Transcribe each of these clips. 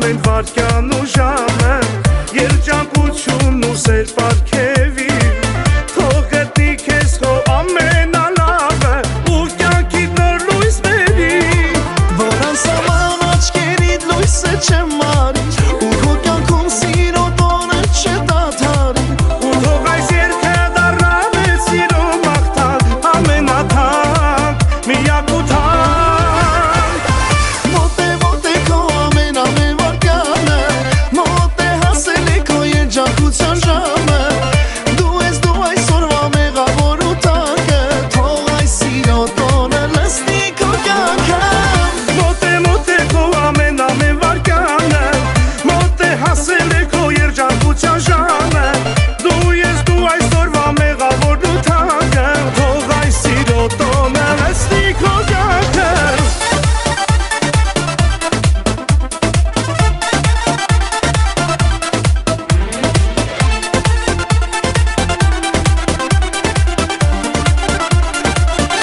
ամեն վարքյան ու ժամը երջանկություն ու սեր պարգևի թող գտնի քեզ քո ամենալավը ու կյանքի նոր լույս բերի որ անսահման աչքերիդ լույսը չեմ մարի ու քո կյանքում սիրո տոնը չդադարի ու թող այս երգը դառնա մեր սիրո մաղթանք ամենաթանկ միակ ու թանկ մոտ է քո ամեն վարկանը մոտ է հասել է քո երջանկության ժամը դու այսօրվա մեղավոր ու տակը թող այս սիրո տոնը լցնի քո կյանքը մոտ է քո ամեն վարկանը մոտ է հասել է քո երջանկության ժամը դու այսօրվա մեղավոր ու թանկը թող այս սիրո տոնը լցնի քո կյանքը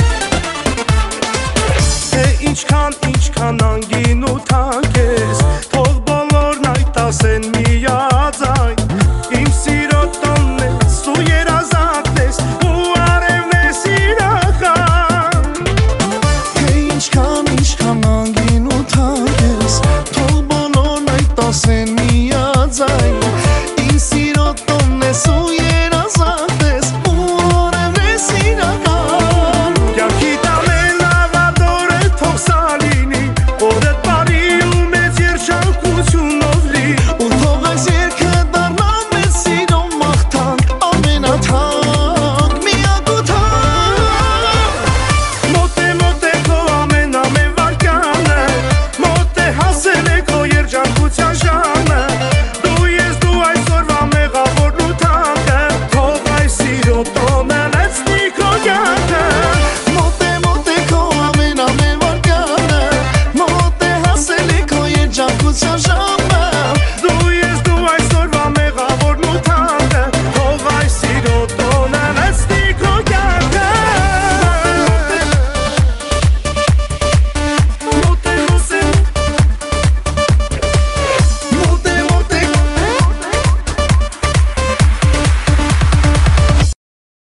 ինչքան անգին ու թանկ ես